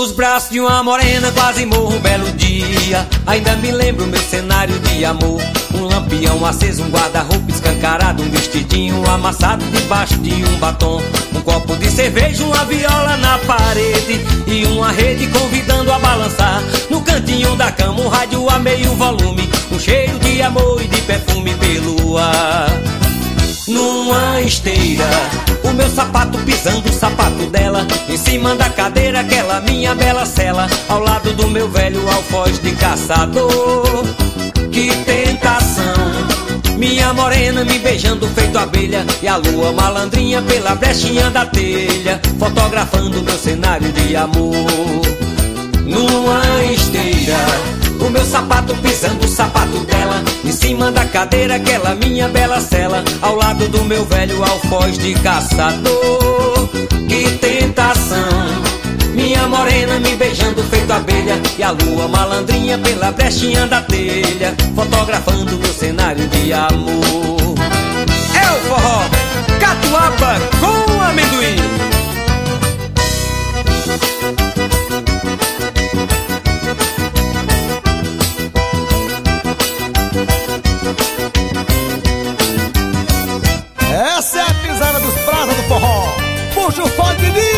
Nos braços de uma morena quase morro um belo dia. Ainda me lembro meu cenário de amor. Um lampião aceso, um guarda-roupa escancarado, um vestidinho amassado debaixo de um batom. Um copo de cerveja, uma viola na parede e uma rede convidando a balançar. No cantinho da cama um rádio a meio volume, um cheiro de amor e de perfume pelo ar. Numa esteira, o meu sapato pisando o sapato dela, em cima da cadeira aquela minha bela cela, ao lado do meu velho alfoz de caçador. Que tentação, minha morena me beijando feito abelha, e a lua malandrinha pela brechinha da telha, fotografando meu cenário de amor. Numa esteira, o meu sapato pisando o sapato dela, em cima da cadeira aquela minha bela cela, ao lado do meu velho alfoz de caçador. Que tentação, minha morena me beijando feito abelha, e a lua malandrinha pela brechinha da telha, fotografando meu cenário de amor. É o forró Catuaba com amendoim. Essa é a pisada dos pratos do forró. Puxa o fone de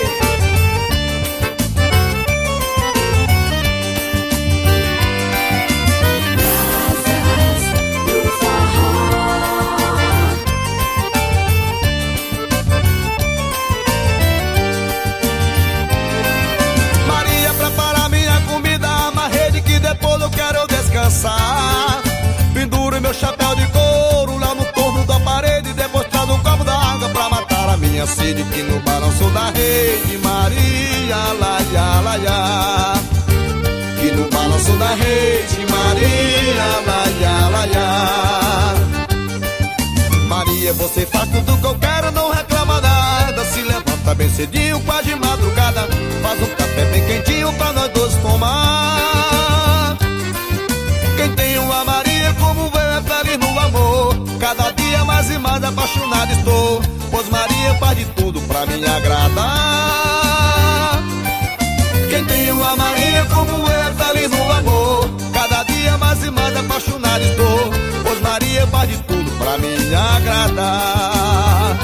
Maria, prepara minha comida, uma rede que depois eu quero descansar. Penduro meu chapéu de couro lá no torno da parede, depois trago um copo d'água pra matar a minha sede, que no balanço da rede, Maria, laia, laia. Que no balanço da rede, Maria, laia, laia. Maria, você faz tudo que eu quero, não reclama nada. Se levanta bem cedinho, quase de madrugada, faz um café bem quentinho pra nós dois tomar. Quem tem uma Maria como eu é feliz no amor. Cada dia mais e mais apaixonado estou, pois Maria faz de tudo pra me agradar. Quem tem uma Maria como eu é feliz no amor. Cada dia mais e mais apaixonado estou, pois Maria faz de tudo pra me agradar.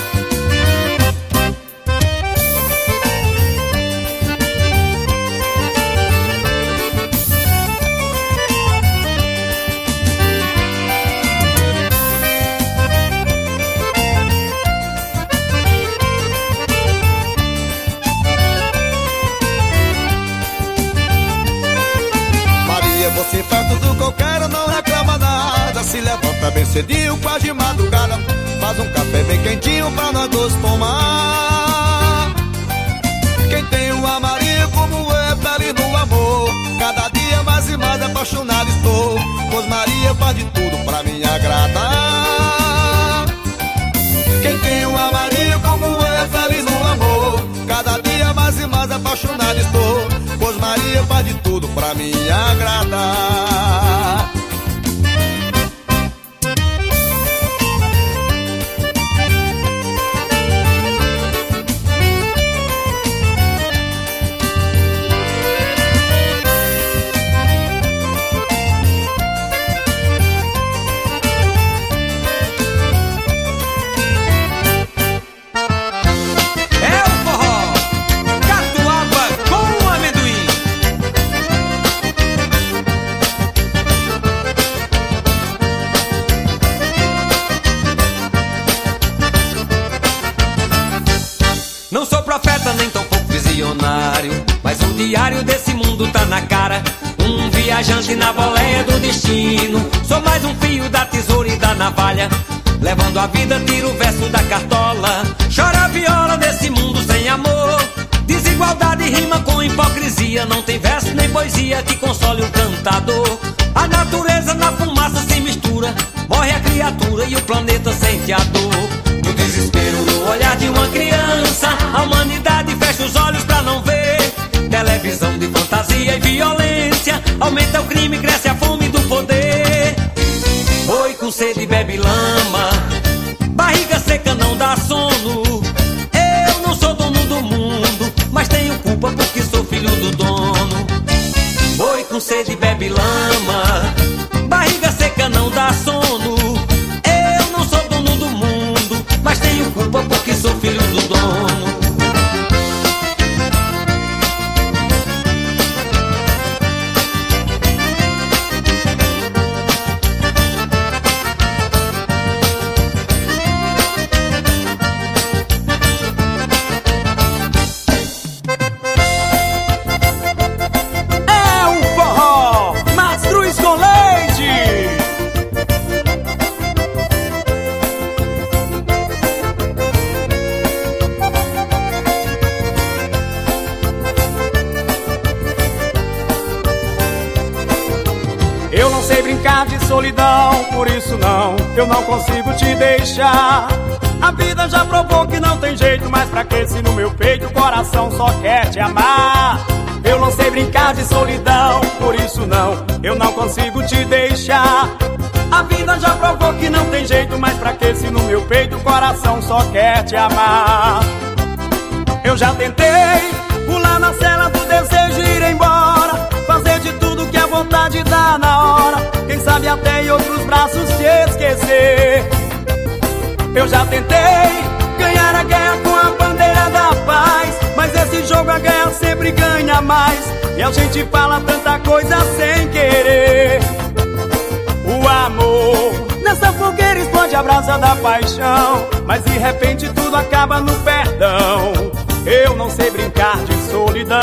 Você faz tudo que eu quero, não reclama nada. Se levanta bem cedinho, quase de madrugada, faz um café bem quentinho pra nós dois tomar. Quem tem uma Maria como eu é feliz no amor. Cada dia mais e mais apaixonado estou, pois Maria faz de tudo pra me agradar. Quem tem uma Maria como eu é feliz no amor. Cada dia mais e mais apaixonado estou, pois Maria faz de tudo pra me agradar. Não sou profeta nem tão pouco visionário, mas o diário desse mundo tá na cara. Um viajante na boleia do destino. Sou mais um fio da tesoura e da navalha, levando a vida, tiro o verso da cartola. Chora a viola desse mundo sem amor. Desigualdade rima com hipocrisia. Não tem verso nem poesia que console o cantador. A natureza na fumaça se mistura, morre a criatura e o planeta sente a dor. No desespero, no olhar de uma criança, a humanidade fecha os olhos pra não ver. Televisão de fantasia e violência, aumenta o crime, cresce a fome do poder. Boi com sede bebe lama, barriga seca não dá sono. Eu não sou dono do mundo, mas tenho culpa porque sou filho sede bebe lama. Barriga seca não dá sono. Eu não sou dono do mundo, mas tenho culpa porque sou filho do dono. Eu não sei brincar de solidão, por isso não, eu não consigo te deixar. A vida já provou que não tem jeito, mas pra que se no meu peito o coração só quer te amar? Eu não sei brincar de solidão, por isso não, eu não consigo te deixar. A vida já provou que não tem jeito, mas pra que se no meu peito o coração só quer te amar? Eu já tentei pular na cela do desejo e ir embora, fazer de tudo que a vontade dá na hora, quem sabe até em outros braços te esquecer. Eu já tentei ganhar a guerra com a bandeira da paz, mas esse jogo a guerra sempre ganha mais, e a gente fala tanta coisa sem querer. O amor nessa fogueira explode a brasa da paixão, mas de repente tudo acaba no perdão. Eu não sei brincar de solidão.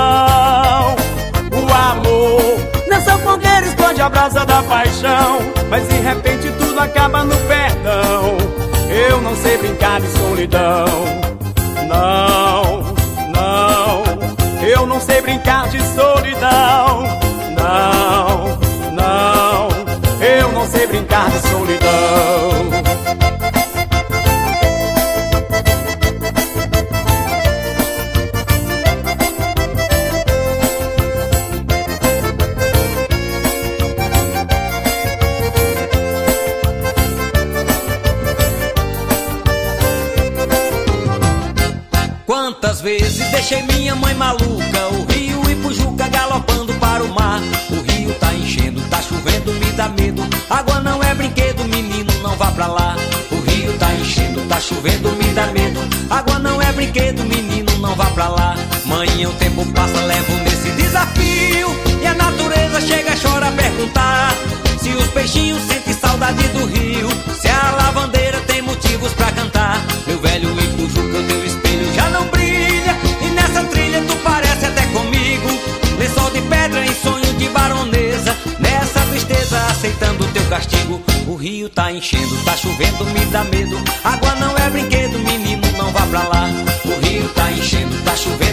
O amor nessa fogueira explode a brasa da paixão, mas de repente tudo acaba no perdão. Eu não sei brincar de solidão. Não, não, eu não sei brincar de solidão. Não, não, eu não sei brincar de solidão. Quantas vezes deixei minha mãe maluca, o rio Ipujuca galopando para o mar. O rio tá enchendo, tá chovendo, me dá medo. Água não é brinquedo, menino, não vá pra lá. O rio tá enchendo, tá chovendo, me dá medo. Água não é brinquedo, menino, não vá pra lá. Mãe, o tempo passa, levo nesse desafio, e a natureza chega, chora a perguntar se os peixinhos sentem saudade do rio, se a lavandeira tem motivos pra cantar. Meu velho Ipujuca, o teu espelho já não brilha, e nessa trilha tu parece até comigo. Lençol de pedra em sonho de baronesa, nessa tristeza aceitando o teu castigo. O rio tá enchendo, tá chovendo, me dá medo. Água não é brinquedo, menino, não vá pra lá. O rio tá enchendo, tá chovendo,